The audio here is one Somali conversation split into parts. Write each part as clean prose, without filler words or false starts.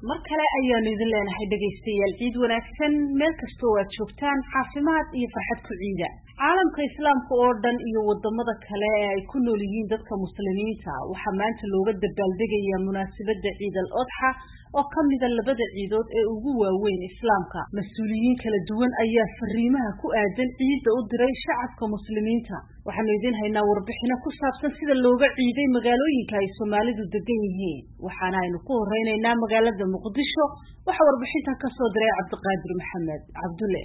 mar kale ayaan idin leenahay dhageystayaal ciid wanaagsan meel kasta oo aad joogtaan caafimaad iyo farxad ku ciida caalamka islaamka oo dhan iyo wadamada kale ee ay ku nool yihiin dadka muslimiinta waxa maanta looga dabaaldegayaa munaasabada Ciid al-Adha oo kamida labada ciidood ee ugu waaweyn islaamka mas'uuliyiin kala duwan ayaa fariimaha ku aadan ciidda u diray shacabka muslimiinta waxaan idin haynaa warbixino ku saabsan sida looga ciiday magaalooyinka ay Soomaalidu degan yihiin waxaana aynu ku horeynaynaa magaalada Muqdisho waxa warbixintan ka soo diray Cabdiqaadir Maxamed Cabdulle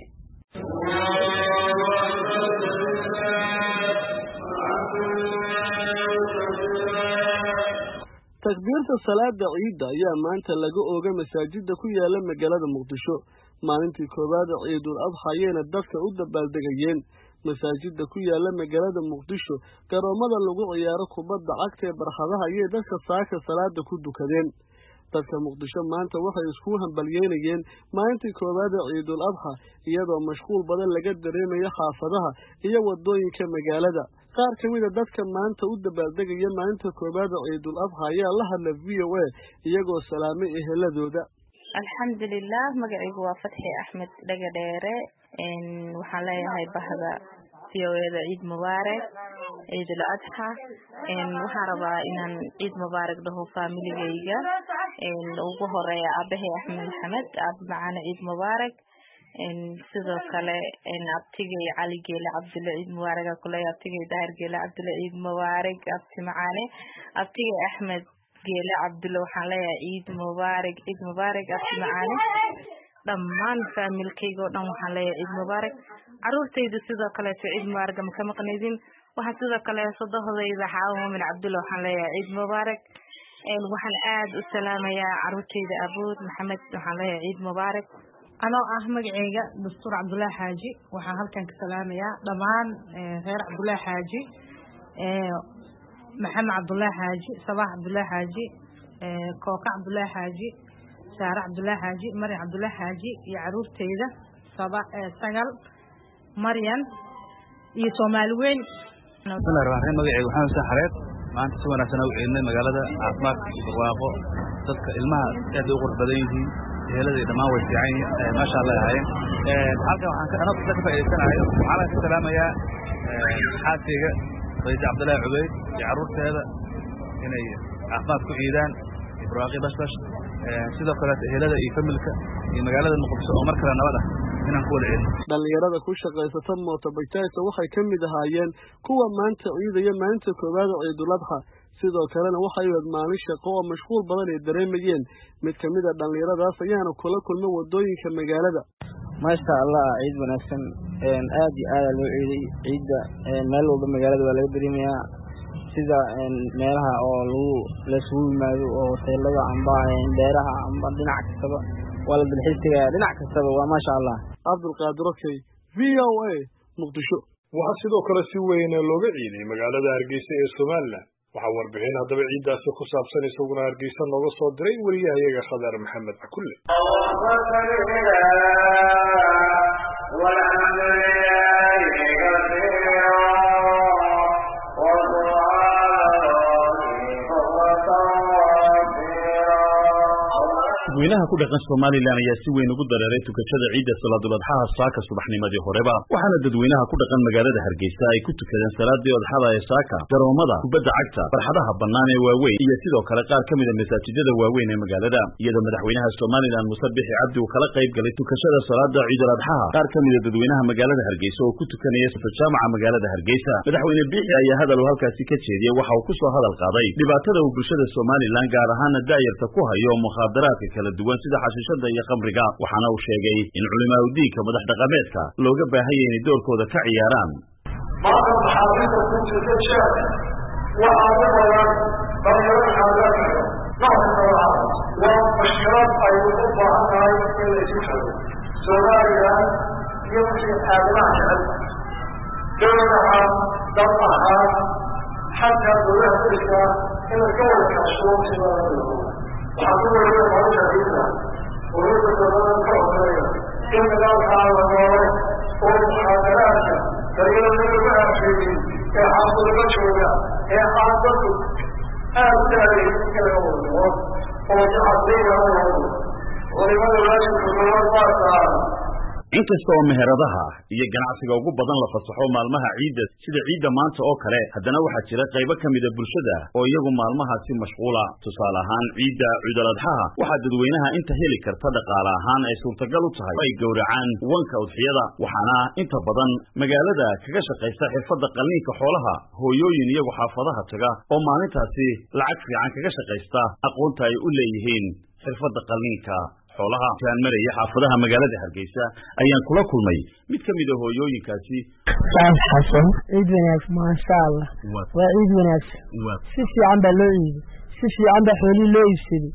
takbiirta salaada ciidda ayaa maanta laga oogay masaajida ku yaala magaalada Muqdisho maalintii koowaad Ciidul Adha ayayna dadka u dabaaldegayeen masaajida ku yaala magaalada Muqdisho garoomada lagu ciyaaro kubadda cagta ee barxadaha ayay dadka saaka salaada ku dukadeen dadka Muqdisho maanta waxay isku hambalyeynayeen maalintii koowaad Ciidul Adha iyadoo mashquul badan laga dareemayo xaafadaha iyo wadooyinka magaalada qaar kamid ah dadka maanta u dabaaldegaya maalinta koowaad Ciidul Adha ayaa la hadlay VOA iyagoo salaamay eheladooda alxamdulillah magacaygu waa Fatxi Axmed Dhagadheere waxaan leeyahay bahda VOA Ciid Mubaarak Ciidul Adha waxaan rabaa inaan Ciid Mubaarak dhaho familigayga ugu horeeya aabahay Axmed Maxamed macana Ciid Mubaarak sidoo kale abtigay Cali Geele Cabdulle Ciid Mubaarak kulay abtigay Daahir Geele Cabdulle Ciid Mubaarak abti macaane abtigay Axmed Geele Cabdulle waxaan leeyahay Ciid Mubaarak abti macaane dhammaan familkayga oo dhan waxaan leeyahay Ciid Mubaarak caruurtayda sidoo kale Ciid Mubaarak ma ka maqnaydin waxaan sidoo kale sadahadayda Xaawo Muumin Cabdulle waxaan leeyahay Ciid Mubaarak waxaan aad u salaamayaa caruurtayda Abood Maxamed waxaan leeyahay Ciid Mubaarak anoo magacayga Dastuur Cabdullaahi Xaaji waxaan halkan ka salaamayaa dhamaan reer Cabdullaahi Xaaji Maxamed Cabdullaahi Xaaji Sabax Cabdullaahi Xaaji Kooka Cabdullaahi Xaaji Saara Cabdullaahi Xaaji Maryam Cabdullaahi Xaaji iyo caruurtayda Sagal Maryam iyo Soomaali weyn magacayga waxaan soo xareed maanta si wanaagsan u ciidnay magaalada caafimaad iyo barwaaqo dadka ilmaha aad u qurux badan yihiin ehelada dhamaan way fiican yihiin ma sha Allah halkan waxaan ka faa'iideysanayo waxaan ka salaamayaa xaaskayga Sayid Cabdullaahi Cubeyd iyo caruurteeda inay caafimaad ku ciidaan barwaaqo basbash sidoo kale ehelada iyo familka iyo magaalada Muqdisho oo markale nabad ah inaan ku wada ciidno dhalinyarada ku shaqeysata mootobajaajka waxay kamid ahaayeen kuwa maanta ciidaya maalinta koowaad Ciidul Adha sidoo kalena waxay wad maalin shaqo oo mashquul badan ay dareemayeen mid kamid ah dhalinyaradaas ayaana kula kulmay wadooyinka magaalada maasha Allah ciid wanaagsan aad iyo aad loo ciiday ciidda meel walba magaalada waa laga dareemayaa sida meelaha oo la isugu yimaado oo hoteelada amba beeraha amba dhinac kastaba wala dalxiiska dhinac kastaba waa maasha Allah Cabdulqaadir Okey VOA Muqdisho waxa sidoo kale si weyn looga ciiday magaalada Hargeysa ee Soomaaliland waxa warbixin hadaba ciidaas ku saabsan isaguna Hargeysa nooga soo diray wariyahayaga Khadar Maxamed Akulle dadweynaha ku dhaqan Soomaaliland ayaa si weyn ugu dareeray tukashada ciidda Salaadul Adha saaka subaxnimadii horeba waxaana dadweynaha ku dhaqan magaalada Hargeysa ay ku tukadeen salaadii Adha ee saaka garoomada kubadda cagta farxadaha bannaan ee waaweyn iyo sidoo kale qaar kamid ah masaajidada waaweyn ee magaalada iyadoo madaxweynaha Soomaaliland Muuse Biixi Cabdi uu kala qayb galay tukashada salaada Ciidul Adha qaar kamid ah dadweynaha magaalada Hargeysa oo ku tukanaya jaamaca magaalada Hargeysa madaxweyne Biixi ayaa hadal halkaasi ka jeediyay waxa uu ku soo hadal qaaday dhibaatada uu bulshada Soomaaliland gaar ahaan daayirta ku hayo mukhaadaraadka kala duwan sida xashiishada iyo khamriga waxaana uu sheegay in culimada diinka madax dhaqameedka looga baahan yahay in doorkooda ka ciyaaraan maanta maxaabiista ku jirta jeerka waxaa u badan dhalinyarada xaaladka waa mushkilad ay u baahan tahay in la isu xiro Soomaaliland iyo wixii aadamaha jecel dowlad ahaan dad ahaan xataa dowladaha dariska in la ka wada kaashado sida la yidhaahdo waxaa ku weeraraya nolosha ciidda ولكن تظن كوكبية إن ذلك على الله ومحاضرات فإن ذلك فيه يحصل مجهولا يحصل أبدالي كالأول ويحصل الله ولماذا لا يشكر الله تعالى inkasta oo meheradaha iyo ganacsiga ugu badan la fasaxo maalmaha ciidda sida ciidda maanta oo kale haddana waxaa jira qaybo ka mid ah bulshada oo iyagu maalmahaasi mashquula tusaale ahaan ciidda Ciidul Adxaa waxaa dadweynaha inta heli karta dhaqaale ahaan ay suurtagal u tahay ay gowracaan wanka udxiyada waxaana inta badan magaalada kaga shaqeysta xirfadda qalliinka xoolaha hooyooyin iyagu xaafadaha taga oo maalintaasi lacag fiican kaga shaqeysta aqoonta ay u leeyihiin xirfadda qalliinka xoolaha kaan maraya xaafadaha magaalada Hargeysa ayaan kula kulmay mid ka mid ah hooyooyinkaasi xasan ciid wanaagsan ma sha Allah waa ciid wanaagsan si fiican baa loo iibiyay si fiican baa xooli loo iibsaday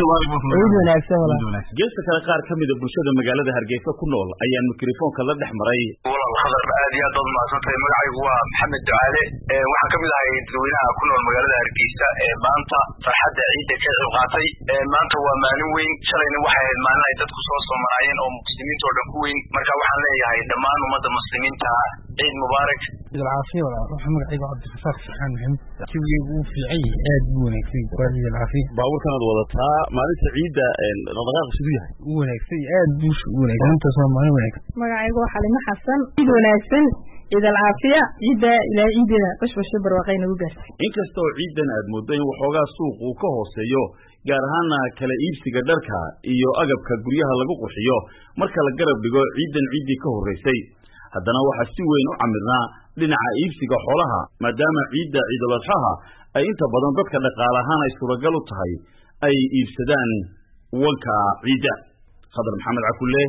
ciid wanaagsan walaal geesta kale qaar ka mid ah bulshada magaalada Hargeysa ku nool ayaan mikrofoonka la dhex maray walaal khadar aad iyo aad u maasantay magacaygu waa Maxamed Ducaale waxaan ka mid ahay dadweynaha ku nool magaalada Hargeysa maanta farxadda ciidda ka qayb qaatay maanta waa maalin weyn shalayna waxay ahayd maalin ay dadku soo soomarayeen oo muslimiinta oo dhan ku weyn marka waxaan leeyahay dhammaan ummadda muslimiinta ciid mubaarak ciid caafiya walaal waxaan magacaygu Cabdirasaaq Saxaan Maxamed kiwigu uu fiicay aad buu wanaagsan waa ciid caafiya baaburkan aad wadataa maalinta ciidda dhaqdhaqaaq sidoo yahay uu wanaagsan aad buu u wanaagsan inta Soomaaliya wanaagsan magacaygu waa Xalimo Xasan ciid wanaagsan ciid caafiya ciidda ila ciidda bashbasho barwaaqayna u gaartay inkasta oo ciidan aad mooday in waxoogaa suuq uu ka hooseeyo gaar ahaan kala iibsiga dharka iyo agabka guryaha lagu qurxiyo marka la garab dhigo ciidan ciidii ka horeysay haddana waxa si weyn u camirnaa dhinaca iibsiga xoolaha maadaama ciidda Ciidul Adxaa ay inta badan dadka dhaqaale ahaan ay suuragal u tahay ay iibsadaan wanka ciidda Khadar Maxamed Cakulle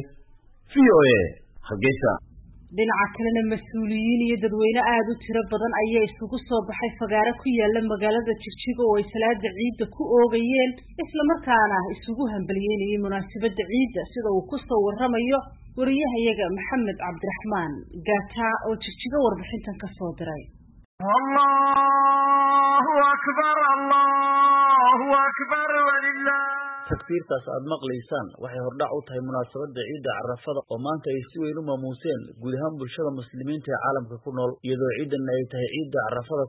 VOA Hargeysa dhinaca kalena mas'uuliyiin iyo dadweyne aad u tiro badan ayaa isugu soo baxay fagaare ku yaala magaalada Jigjiga oo ay salaada ciidda ku oogayeen isla markaana isugu hambalyeynayay munaasabadda ciidda sida uu ku soo waramayo wariyahayaga Maxamed Cabdiraxmaan Gaata oo Jigjiga warbixintan ka soo diray Allahu akbar walillah takbiirtaas aad maqlaysaan waxay hordhac u tahay munaasabadda ciidda Carafada oo maanta ay si weyn u maamuuseen guud ahaan bulshada muslimiinta ee caalamka ku nool iyadoo ciidan ay tahay ciidda Carafada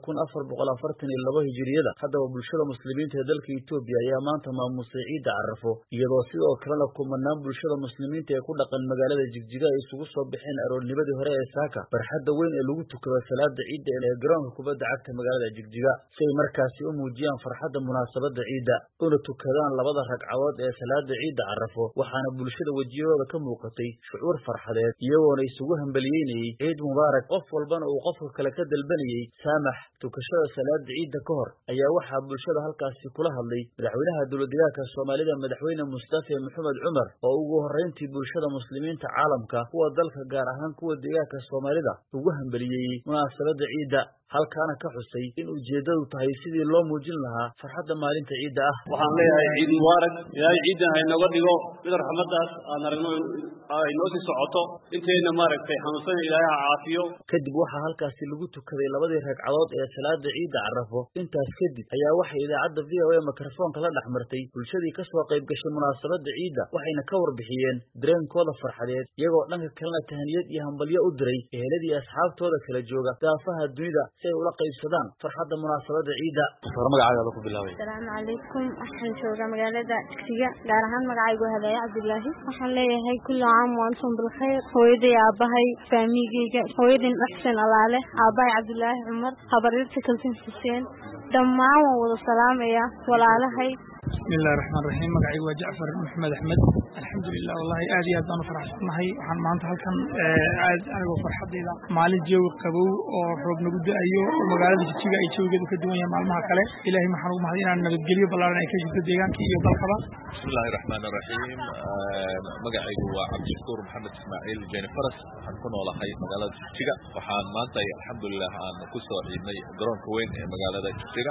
1442 hijriyada haddaba bulshada muslimiinta ee dalka Itoobiya ayaa maanta maamuusay ciidda Carafo iyadoo sidoo kale kumanaan bulshada muslimiinta ee ku dhaqan magaalada Jigjiga ay isugu soo baxeen aroornimadii hore ee saaka barxadda weyn ee lagu tukado salaada ciidda ee garoonka kubadda cagta magaalada Jigjiga si ay markaasi u muujiyaan farxadda munaasabadda ciidda una tukadaan labada ragcadood ee salaada ciidda Carafo waxaana bulshada wajiyadooda ka muuqatay shucuur farxadeed iyagoona isugu hambalyeynayay ciid mubaarak qof walbana uu qofka kale ka dalbanayay saamax tukashada salaada ciidda ka hor ayaa waxaa bulshada halkaasi kula hadlay madaxweynaha dowladda Soomaalida madaxweyne Mustafa Maxamed Cumar oo ugu horeyntii bulshada muslimiinta caalamka kuwa dalka gaar ahaan kuwa deegaanka Soomaalida ugu hambalyeeyay munaasabadda ciidda halkaana ka xusay in ujeedadu tahay sidii loo muujin lahaa farxadda maalinta ciidda ah waxaan leeyahay ciid mubaarak ilaahay ciidan ay naga dhigo mid raxmadaas aan aragno ay noo sii socoto inteena maaragtay xanuunsan ilaahay ha caafiyo kadib waxaa halkaasi lagu tukaday labadii ragcadood ee salaada ciidda Carafo intaas kadib ayaa waxay idaacadda VOA mikrofoonka la dhaxmartay bulshadii ka soo qayb gashay munaasabadda ciidda waxayna ka warbixiyeen dareenkooda farxadeed iyagoo dhanka kalena tahaniyad iyo hambalyo u diray eheladii asxaabtooda kala jooga daafaha dunida si ay ula qaybsadaan farxadda munaasabadda ciidda magacaaga ku bilaabay Assalaamu calaykum waxaan joogaa magaalada Jigjiga gaar ahaan magacaygu Hadaya Cabdullaahi waxaan leeyahay kullu caam wa antum bil khayr hooyaday aabahay faamigayga hooyadan Axsan Alaale aabahay Cabdullaahi Cumar habaryarta Kalsin Xuseen dhammaan waan wada salaamayaa walaalahay bismillahir rahmaanir rahiim magacaygu waa Jacfar Maxamed Axmed alxamdulillah wallahi aad iyo aad baan u faraxsanahay waxaan maanta halkan aad anigu farxadeyda maalin jawi qabow oo roob nagu da'ayo oo magaalada Jigjiga ay jawigeedu ka duwan yahay maalmaha kale ilaahay maxaan ugu mahadin inaan nabadgelyo ballaaran ay ka jirto deegaanka iyo dalkaba bismillahir rahmaanir rahiim magacaygu waa Cabdishakuur Maxamed Ismaaciil Jeeni Faras waxaan ku noolahay magaalada Jigjiga waxaan maanta alxamdulillah aan ku soo ciidnay garoonka weyn ee magaalada Jigjiga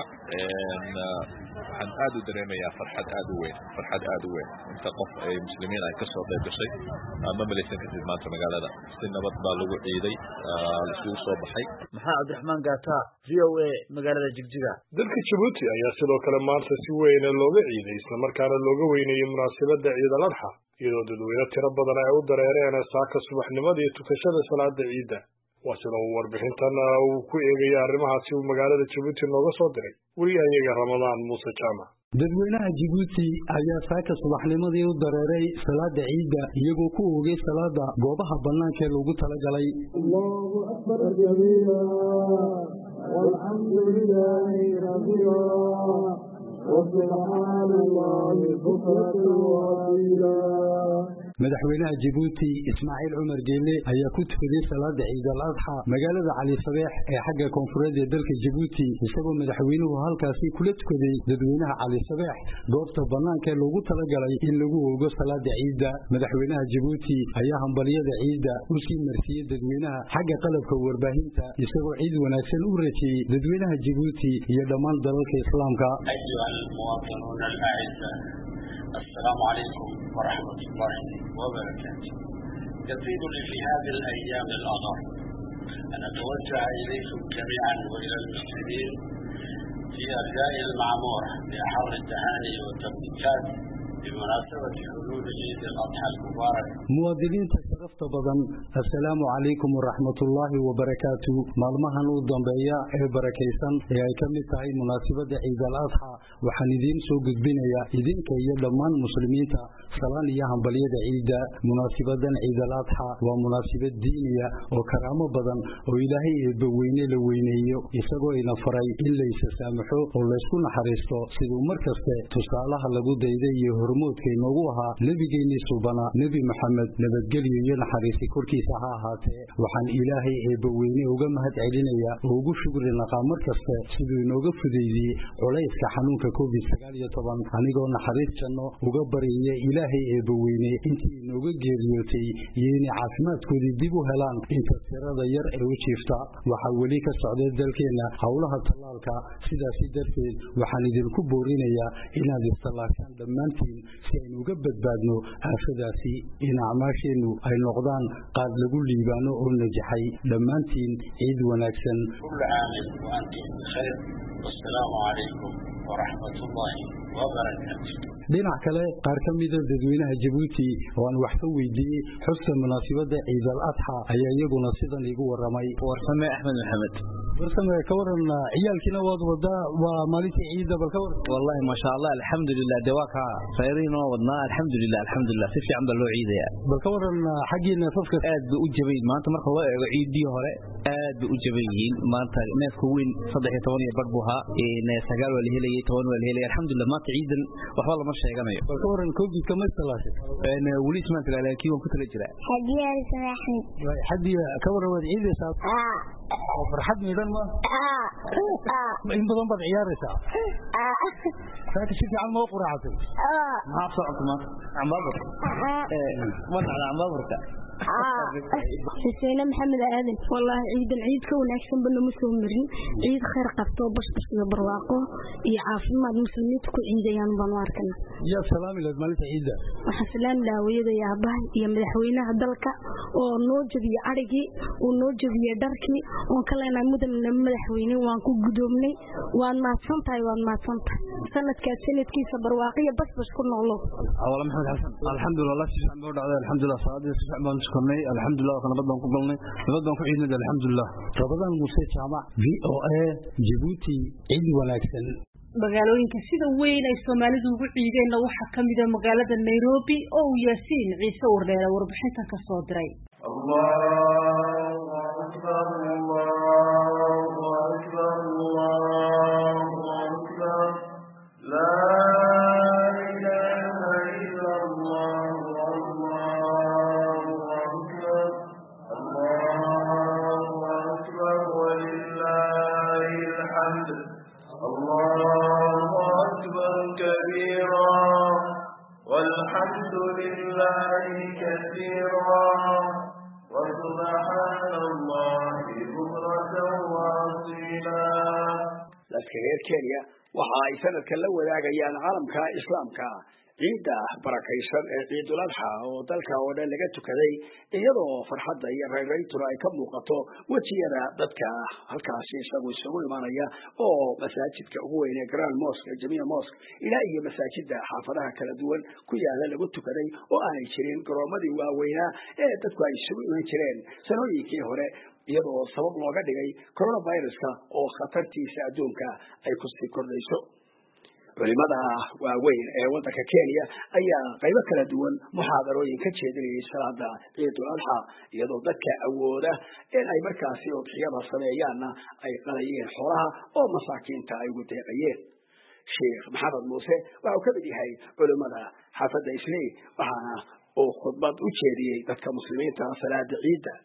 waxaan aad u dareemayaa farxad aad u weyn inta qof ay muslimiin ay ka soo qayb gashay ama malaysan kadib maanta magaalada si nabad baa lagu ciiday isugu soo baxay maxaa Cabdiraxmaan Gaata VOA magaalada Jigjiga dalka Djibouti ayaa sidoo kale maanta si weyn looga ciiday isla markaana looga weyneeyay munaasabadda Ciidul Adxaa iyadoo dadweyne tiro badan ay u dareereen saaka subaxnimadii tukashada salaada ciidda waa sida uu warbixintan uu ku eegay arrimahaasi uu magaalada Djibouti nooga soo diray wariyahayaga Ramadaan Muuse Jaamac dadweynaha Djibouti ayaa saaka subaxnimadii u dareeray salaada ciida iyagoo ku oogay salaada goobaha banaanka ee lagu talagalay. Allahu akbar kabiira walhamdulillahi rabbil alamin wa subhanallahi bukratan wa asila. madaxweynaha Djibouti Ismaaciil Cumar Geele ayaa ku tukaday salaada Ciid al-Adha magaalada Cali Sabeex ee xagga koonfureed ee dalka Djibouti isagoo madaxweynuhu halkaasi kula tukaday dadweynaha Cali Sabeex goobta banaanka ee lagu talagalay in lagu oogo salaada ciida. madaxweynaha Djibouti ayaa hambaliyada ciida u sii marsiyay dadweynaha xagga qalabka warbaahinta isagoo ciid wanaagsan u rajeeyay dadweynaha Djibouti iyo dhammaan dalalka islaamka. السلام عليكم ورحمة الله وبركاته. يطيب لي في هذه الأيام الأغر أن أتوجه إليكم جميعا وإلى المسلمين في أرجاء المعمورة بأحر التهاني والتبريكات بمناسبة حلول عيد الأضحى المبارك. مواطنين تشرفت بدن السلام عليكم ورحمة الله وبركاته. مالمهن ودنبيا بركيسان هي كم تاي مناسبة عيد الأضحى وحندين سوق بنيا إذن كي دمان مسلمين صلان يهم بليد عيد مناسبة عيد الأضحى ومناسبة دينية وكرامة بدن وإلهي بوينه لوينه يسقو إلى فرعي إلا يسامحوا ولا يكون حريصه سيدو مركز تصالح لبود إيديه hormoodkay noogu ahaa nabigeennii subana nabi maxamed nabadgelyo iyo naxariisi korkiisa ha ahaatee waxaan ilaahay eebbaweyne uga mahad celinayaa oo ugu shukrinaqaa mar kasta siduu inooga fudeydiyey culayska xanuunka covid-19 anigoo naxariis janno uga baryaya ilaahay eebbaweyne intii inooga geeriyootay iyo inay caafimaadkoodii dib u helaan inta tirada yar ee u jiifta. waxaa weli ka socday dalkeenna howlaha tallaalka sidaasi darteed waxaan idinku boorinayaa inaad istallaashaan dhammaantiin si aynu uga badbaadno aafadaasi in acmaasheennu ay noqdaan qaad lagu liibaano oo najaxay. dhammaantiin ciid wanaagsan. kullu aamin wa antum bikhayr. wassalaamu calaykum waraxmatullaahi wabarakaatuh. dhinac kale qaar ka mida dadweynaha Djibouti oo aan wax ka weydiiyey xuska munaasabada Ciid al-Adha ayaa iyaguna sidan igu waramay. warsame Axmed Maxamed. warsame ka waran ciyaalkina waad wada waa maalintii ciida bal ka waran. wallahi ma sha Allah alxamdulillah dawaka sayriino wadna alxamdulillah si fiican baa loo ciidaya. bal ka waran xaqiina safka aad buu u jabay maanta marka loo eego ciidii hore aad buu u jabayeen maanta neefka weyn 13 iyo badbuha ee 9 wala helay 10 wala helay alxamdulillah maanta ciidan waxba lama sheeganayo. bal ka waran covid kama salaashay wali ismaan laakiin waan ku tala jiraa. hadiya samaxni hadiya ka waran wad ciidaysa farxad midan ma in badan bad ciyaaraysaa saaka si fiican ma quraacday ma socodka ma ambabar ambabarka حسين محمد آدم والله عيد العيد كون أحسن بنا مسلمين عيد خير قبطه بس برواقه يعافي ما المسلمين تكون عيد يان بنواركنا يا سلام إلى مالك عيد وحسلام لاوية يا أباه يا مدحوينا هدلك ونوجب يا أرجي ونوجب يا دركي وكلنا مدن من مدحويني وانكو قدومني وان ما تصنطي وان ما تصنطي سنة كسنة كيس برواقية بس كنا الله أولا محمد حسن الحمد لله سبحانه وتعالى الحمد لله صادق سبحانه شكرني الحمد لله كنا بدنا نقولني بدنا نقول عيدنا الحمد لله رمضان موسى جامع VOA Djibouti عيد wanaagsan. magaalooyinka sida weyn ay Soomaalidu ugu ciideen waxa kamid ah magaalada Nairobi oo Yaasiin Ciise Wardeere warbixintan ka soo diray. Allahu akbar Allahu akbar Allahu akbar la والحمد لله كثيرا وسبحان الله بكرة وأصيلا. dadka reer Kenya waxa ay sanadkan la wadaagayaan caalamka islaamka ciida barakaysan ee Ciidul Adha oo dalka oo dhan laga tukaday iyadoo farxadda iyo reeraytuna ay ka muuqato wajiyada dadka halkaasi isugu imaanaya oo masaajidka ugu weyn ee Grand Mosque Jamia Mosque ilaa iyo masaajidda xaafadaha kala duwan ku yaala lagu tukaday oo aanay jirin garoomadii waaweynaa ee dadku ay isugu iman jireen sanooyinkii hore iyadoo sabab looga dhigay coronavirus oo khatartiisa adduunka ay ku sii kordhayso. culimada waaweyn ee waddanka Kenya ayaa qaybo kala duwan muxaadarooyin ka jeedinayay salaada Ciidul Adha iyadoo dadka awooda in ay markaasi udhiyada sameeyaanna ay qalayeen xoolaha oo masaakiinta ay ugu deeqayeen Sheekh Maxamed Muuse waxa uu ka mid yahay culimada xaafadda Islii waxaana uu khudbad u jeediyay dadka muslimiinta salaada ciida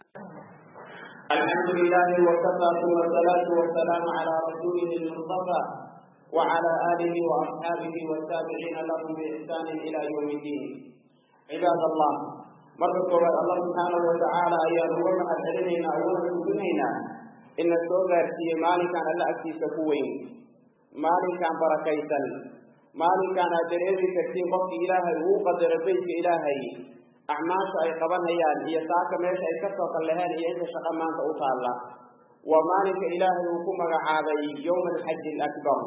الحمد لله وكفى ثم الصلاة والسلام على رسوله المصطفى وعلى آله وأصحابه والتابعين لهم بإحسان إلى يوم الدين عباد الله مرة الله سبحانه وتعالى أيها الأمة أسألنا أولا كنينا إن السوغر في مالك عن الله أكي سكوين مالك عن بركيتا مالك عن أدريبك كثير وقت إلهي وقدر بيت إلهي أعماش أي قبنها هي ساكة ماشي أي كسوة اللهان هي إنت شقمان تأوصى الله ومالك إلهي وكما عابي يوم الحج الأكبر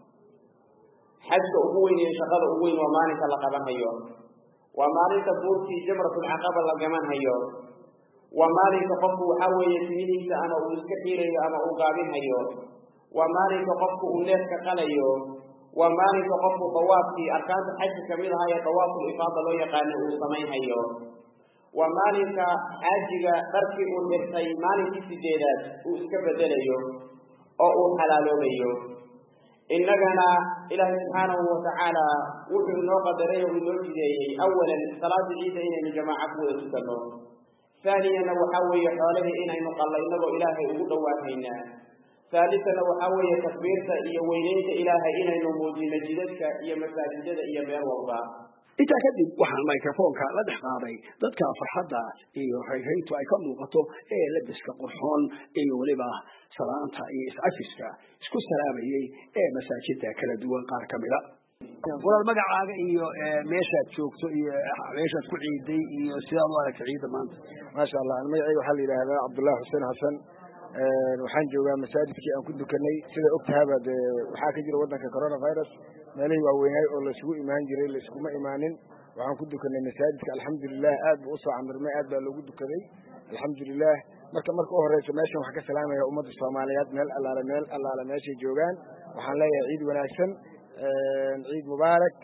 حج أبوين شقد أبوين ومالك لقبنها يوم ومالك بورتي جمرة العقبة لقمنها يوم ومالك قفو حوي يسميني أنا أسكثيري أنا أقابنها يوم ومالك قفو أوليك قلي يوم ومالك قفو طوافي أركان الحج كميلها هي طواف الإفاضة لو يقاني أسمينها يوم ومالك حاجة تركي أوليكي مالك سجيلات أسكبدل يوم أو حلالو يوم إننا إله سبحانه وتعالى وحي نقدره ونوجده أولا صلاة العيد إن جماعة ويتسلون ثانيا وحوي حوله إن نقل إنه إلهي وقواتنا ثالثا وحوي تكبيرت إيا وينيت إلهي إن نموذي مجدتك إيا مساجدك إيا مير والله inta kadib waxaan microphone-ka la dhex qaaday dadka farxadda iyo hay'addu ay ka muuqato ee labiska qurxoon iyo waliba salaanta iyo is-afiska isku salaamayay ee masaajidda kala duwan qaar kamida walaal magacaaga iyo meeshaad joogto iyo meeshaad ku ciiday iyo sidaad u aragtay ciidda maanta maasha Allah magacayga waxaa la yiraahdaa Cabdullaahi Xuseen Xasan waxaan joogaa masaajidkii aan ku dukanay sida ogtahay waxaa ka jira wadanka coronavirus meelihii waaweynay oo la isugu imaan jiray la iskuma imaanin waxaan ku dukanay masaajidka alxamdulilah aad buu u soo camirmay aad baa loogu dukaday alxamdulilah marka u horeysa meeshan waxaan ka salaamaya ummadda Soomaaliyeed meel allaale meeshay joogaan waxaan leeyahay ciid wanaagsan ciid mubaarak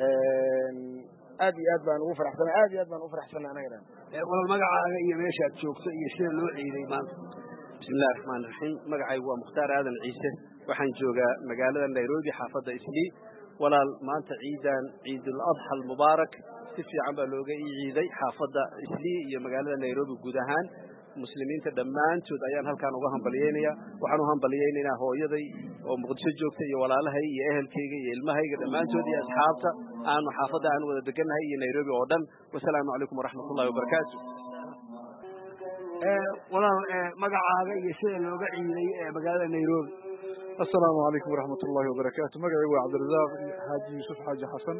aad iyo aad baan ugu faraxsanahay anaga walaal magacaaga iyo meeshaad joogto iyo sida loo ciiday maanta بسم الله الرحمن الرحيم مقعي ومختار آدم عيسى وحن جوغا مقالة نيروبي حافظة إسلي ولا ما أنت عيد الأضحى المبارك سفي عمبا لوغا عيدي حافظة إسلي يا مقالة نيروبي قدهان مسلمين تدمان تود أيان هل كانوا وهم بليينيا وحنوهم بليينينا هو يدي ومقدس جوكتا يا ولا لها يا أهل كيغي يا المهي قدمان تود يا أصحابتا أنا حافظة أنا ودقنها هي نيروبي ودن والسلام عليكم ورحمة الله وبركاته walaal magacaaga iyo sida looga ciiday magaalada Nairobi السلام عليكم ورحمة الله وبركاته مقعي وعبد الرزاق حاجي يوسف حاجي حسن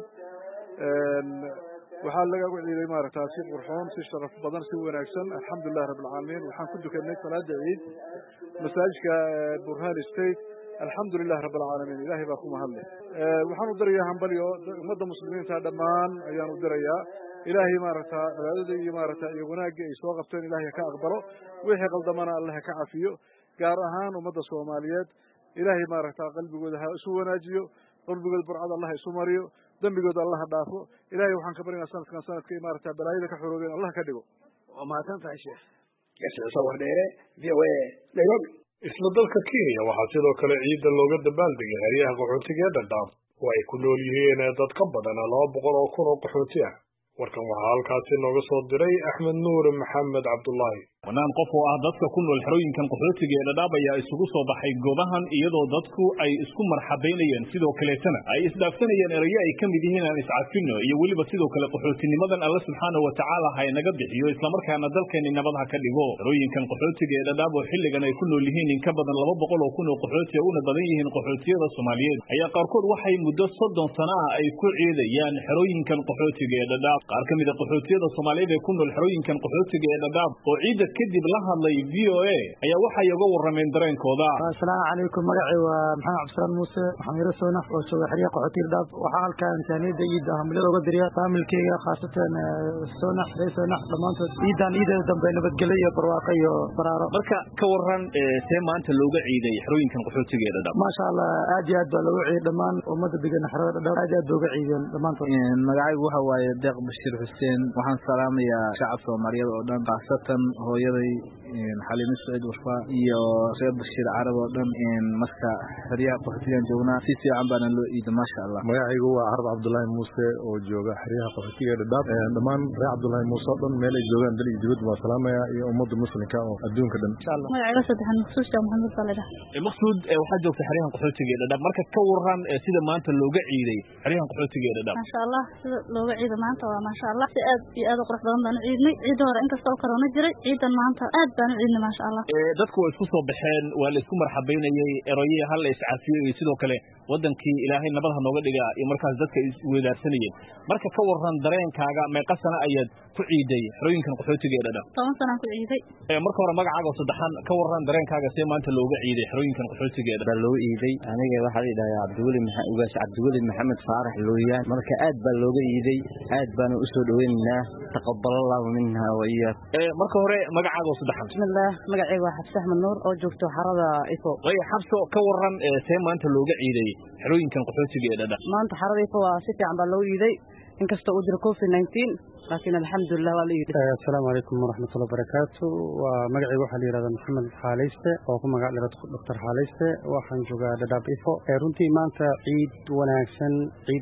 وحال لقى عيدي مارتا سي قرحون سي شرف بدن سي وناكسن الحمد لله رب العالمين وحان كنتو كنيت صلاة عيد مساجك برهان ستيت الحمد لله رب العالمين إلهي باكم هلا وحان ودريا هنبليو مدى مسلمين تادمان أيان ودريا إلهي مارتا العددي مارتا يغناق يسوى قبتين إلهي كأقبله ويحي قلدمنا الله كعافيه قارهان ومدى صوماليات إلهي مارتا قلبي قدها سوى ناجيو قلبي قد برعاد الله يسومريو دنبي قد الله دافو إلهي وحان كبرنا سنة كي مارتا بلايدة كحرودين الله كدقو وما تنفع الشيخ يسعى صور ديري في نيروبي isla dalka Kenya waxaa sidoo kale ciidda looga dabaaldegay xeryaha qaxootiga ee Dadaab oo ay ku nool yihiin dad ka badan 200,000 oo qaxooti ah warkan waxaa halkaasi nooga soo diray Axmed Nuur Maxamed Cabdullaahi wanaan qof oo ah dadka ku nool xerooyinkan qaxootiga ee Dadaab ayaa isugu soo baxay goobahan iyadoo dadku ay isku marxabeynayeen sidoo kale tan ay isdaafsanayeen erayo ay ka mid yihiin aan iscafino iyo waliba sidoo kale qaxootinimadan Allah subhanahu wa ta'ala hay naga bixiyo isla markaana dalkeena nabadha ka dhigo xerooyinkan qaxootiga ee Dadaab oo xilligan ay ku nool yihiin in ka badan 200 oo kun oo qaxooti ah una badan yihiin qaxootiyada Soomaaliyeed ayaa qaarkood waxay muddo 30 sano ah ay ku ciidayaan xerooyinkan qaxootiga ee Dadaab qaar ka mid ah qaxootiyada Soomaaliyeed ee ku nool xerooyinkan qaxootiga ee Dadaab oo ciidda kadib la hadlay VOA ayaa waxay uga warrameen dareenkooda. Assalaamu calaykum, magacay waa Maxamed Cabdisalaam Muuse, waxaan yara Soonax oo jooga xiriir qaxootiga Dhadhaab. waxaa halkaan taaniyada ciida hambalada uga diriya faamilkeyga khaasatan Soonax dhamaantood ciideeda dambe nabadgelyo iyo barwaaqo iyo baraaro. Marka ka waran see maanta looga ciiday xerooyinkan qaxootiga ee Dhadhaab? Maasha Allah, aad iyo aad baa looga ciiday dhammaan ummadda degan xerada Dhadhaab, aad iyo aad looga ciideen dhammaantood. magacaygu waxa waaye Deeq Bashiir Xuseen, waxaan salaamayaa shacabka Soomaaliyeed oo dhan, khaasatan hooyaday Xaliimo Saciid Warfa iyo reer Bashiir Carab oo dhan. marka xeryaha qaxootigan joognaa si fiican baana loo ciiday maasha Allah. magacaygu waa Arab Cabdullaahi Muuse oo jooga xeryaha qaxootiga Dhadhaab. dhammaan reer Cabdullaahi Muuse oo dhan meel ay joogaan dal iyo dibadda baa salaamaya iyo ummadda muslimka oo adduunka dhan. magacayga saddexan Maqsuud Sheekh Maxamed Saalex. Maqsuud waxaa joogta xeryahan qaxootiga Dhadhaab, marka ka waran sida maanta looga ciiday xeryahan qaxootiga Dhadhaab? maasha Allah, sida looga ciiday maanta waa maasha Allah, si aad iyo aad u qurux badan baan u ciidnay. ciidda hore inkastoo corona jiray, ciidan maanta aad baan u ciidnay maasha Allah. dadku way isku soo baxeen, waa la isku marxabeynayay, erayay hal la iscaafiyay iyo sidoo kale wadankii Ilaahay nabad ha nooga dhiga iyo markaas dadka is weedaarsanayeen. marka ka waran dareenkaaga, meeqa sano ayaad ku ciiday xerooyinkan qaxootiga ee Dhadhaab? 10 sano ku ciiday. marka hore magacaaga oo saddexan ka waran dareenkaaga see maanta looga ciiday xerooyinkan qaxootiga ee Dhadhaab? loo ciiday aniga waxaa la yiraahdaa Cabdiweli Maxamed Faarax Looyaan. marka aad baa looga ciiday, aad baan u soo dhaweynaynaa, taqabbalallahu minna wa iyyak. marka hore magacaaga oo saddexan? bismillaah, magacayga waa Xabsi Axmed Nuur oo joogto xarada Ifo. Xabso, ka waran see maanta looga ciiday xerooyinkan qaxootiga ee Dhadhaab? maanta xarada Ifo waa si fiican baa loo ciiday, inkastoo uu jiro COVID-19 laakiin alxamdulillah waa la ciiday. assalaamu calaykum waraxmatullahi wabarakaatu. waa magacayga waxaa la yidhahdaa Maxamed Xaaleyste oo ku magac dheer Dr. Xaaleyste, waxaan joogaa Dhadhaab Ifo. runtii maanta ciid wanaagsan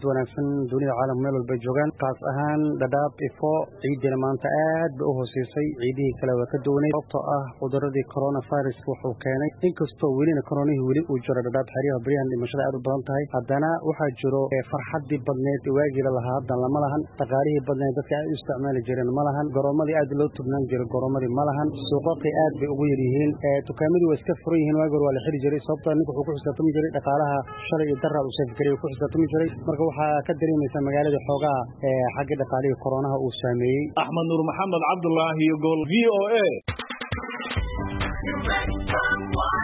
dunida caalamka meel walba joogaan, qaas ahaan Dhadhaab Ifo ciidina maanta aad bay u hooseysay, ciidihii kale waa ka duwanay sababtoo ah cuduradii coronavirus wuxuu keenay. inkastoo welina koronihii weli uu jiro Dhadhaab xeryaha baryahan dhimashada aad u badan tahay, haddana waxaa jiro farxadii badneed waagii la lahaa haddan lama lahan, dhaqaalihii badneed dadka aad u isticmaali jireen ma lahan, garoomadii aad loo tubnaan jiray garoomadii ma lahan, suuqaqii aad bay ugu yar yihiin, dukaamadii waa iska furan yihiin. waagi hore waa la xiri jiray sababtoo ninka wuxuu ku xisaabtami jiray dhaqaalaha shalay iyo daraa uu saafgarey ku xisaabtami jiray. marka waxaa ka dareemaysa magaalada xoogaa xagga dhaqaalihii koronaha uu saameeyey. Axmed Nuur Maxamed Cabdullaahi, Gol VOA.